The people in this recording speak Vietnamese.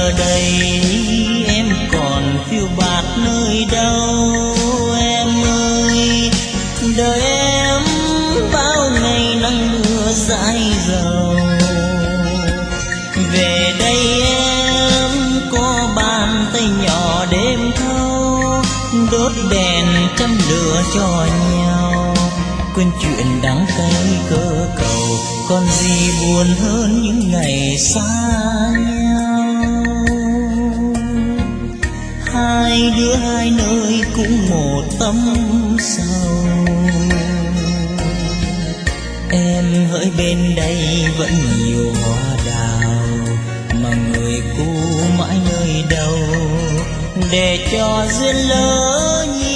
giờ đây em còn phiêu bạt nơi đâu em ơi, đời em bao ngày nắng mưa dãi dầu. Về đây em có bàn tay nhỏ đêm thâu, đốt đèn châm lửa cho nhau, quên chuyện đắng cay cơ cầu, còn gì buồn hơn những ngày xa nhau. Hai đứa hai nơi cũng một tấm sầu, em hỡi bên đây vẫn nhiều hoa đào, mà người cũ mãi nơi đâu để cho duyên lỡ.